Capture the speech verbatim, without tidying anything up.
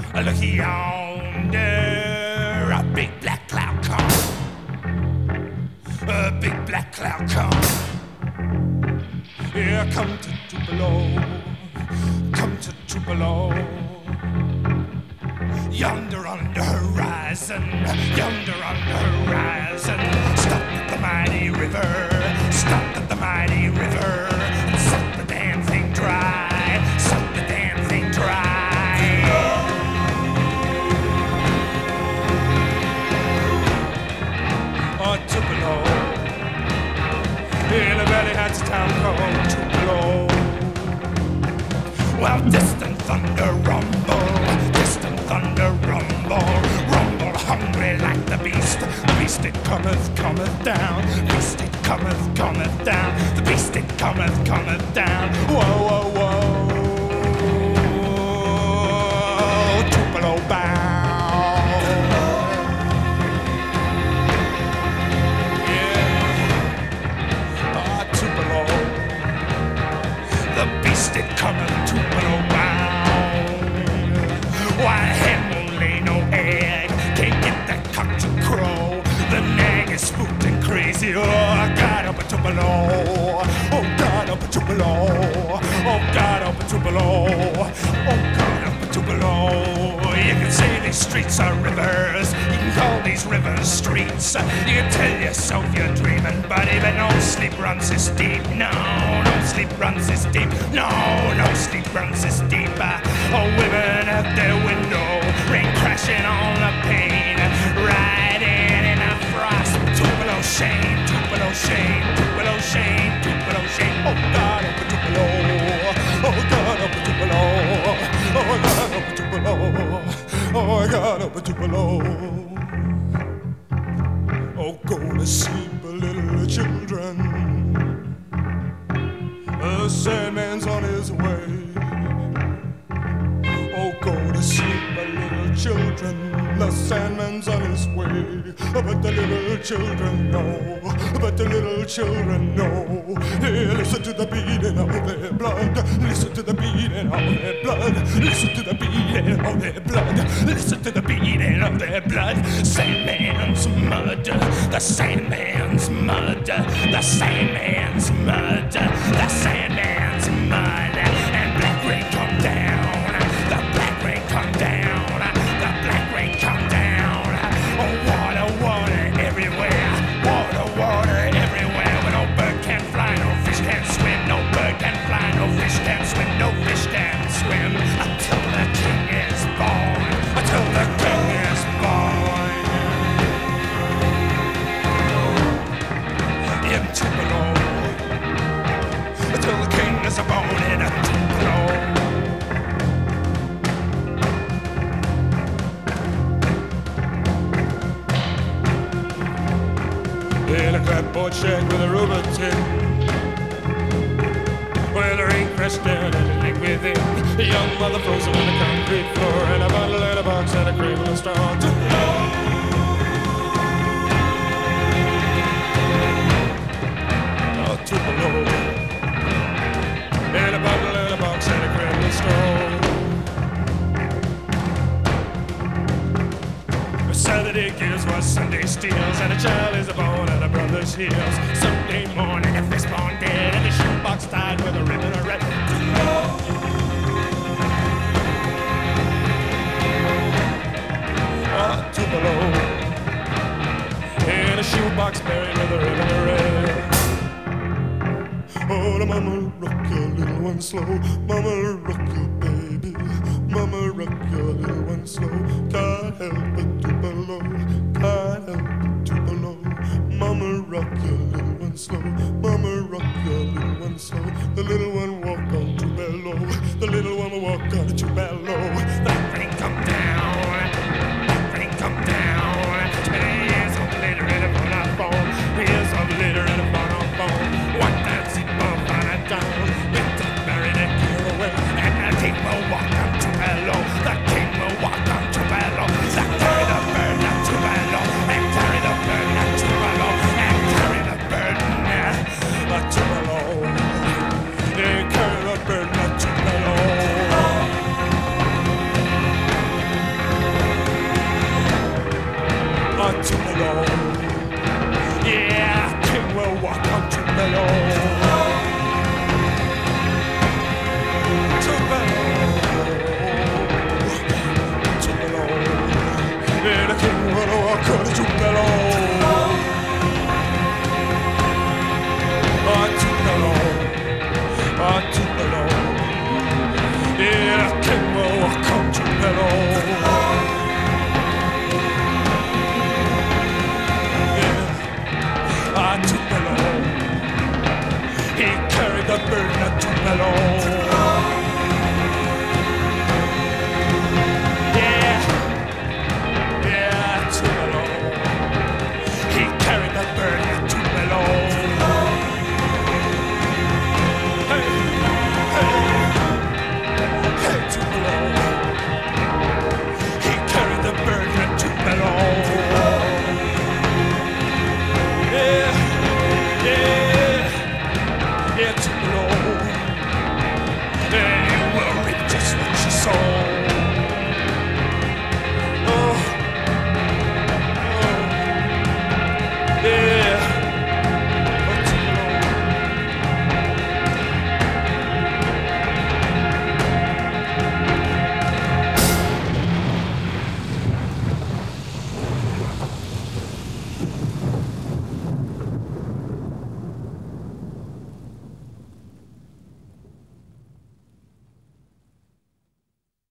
Look yonder, a big black cloud come. A big black cloud come. Here come to Tupelo, come to Tupelo. Yonder on the horizon, yonder on the horizon. Stop at the mighty river, stop at the mighty river. Suck the damn thing dry, suck the damn thing dry. Oh, Tupelo, in a valley has a town called Tupelo. Well, distant thunder rumble, distant thunder rumble, rumble hungry like the beast. The beast it cometh, cometh down, beast it cometh, cometh down, the beast it cometh, cometh down. Whoa, whoa, whoa, Tupelo bound. Yeah, ah, Tupelo, the beast it cometh, Tupelo bound. Why hen won't lay no egg, can't get that cock to crow. The nag is spooked and crazy. Oh, God, up a Tupelo. Oh, God, up a Tupelo. Oh, God, up a Tupelo. Oh, God, up a Tupelo. You can say these streets are rivers. You can call these rivers streets. You can tell yourself you're dreaming, buddy, but no sleep runs this deep. No, no sleep runs this deep. No, no sleep runs this deep. Oh, women at their window, rain crashing on the pane, riding in a frost. Tupelo shame, Tupelo shame, Tupelo shame, Tupelo shame. Oh God, up a Tupelo. Oh God, up a Tupelo. Oh God, up a Tupelo. Oh God, up a Tupelo. Oh, go to sleep, little children. The Sandman's on his way. Oh, go to sleep, little children. The Sandman's on his way. But the little children know. But the little children know. Hey, listen to the beating of their blood. Listen to the beating of their blood. Listen to the beating of their blood. Listen to the beating of their blood. Sandman's mud. The Sandman's mud. The Sandman's mud. The Sandman's mud. And black rain come down. The black rain come down. The black rain come down. Oh, water, water everywhere. Water, water everywhere. Where no bird can fly, no fish can swim. No bird can fly, no fish can swim. No fish can swim until the king is born. Until the king is born. In Tupelo. Until the king is born in a Tupelo. In a clapboard shed with a rubber tin, where the rain crashed down and a leak within. A young mother frozen on the concrete floor, and a bundle in a box and a cradle of straw. Oh, Tupelo. And a bundle in a box and a cradle of straw. Saturday gives what Sunday steals, and a child is born at a brother's heels. Sunday morning, a fistborn dead, and a shoebox tied with a ribbon of red. Ah, Tupelo. In a shoebox buried with a ribbon of red. Oh, the mama rock your little one slow, mama rock your baby, mama rock your little one slow. Can't help it, Tupelo, can't help it, Tupelo. Mama rock your little one slow, mama rock your little one slow. The little one walk on Tupelo, the little one will walk on Tupelo. The rain come down, the rain come down. Years of later in a phone on phone, years of later in a phone on phone. What that's it, on it down, with the buried and clear away, and the king will walk on Tupelo. The king will walk on Tupelo. The carry the bird on Tupelo. Tupelo.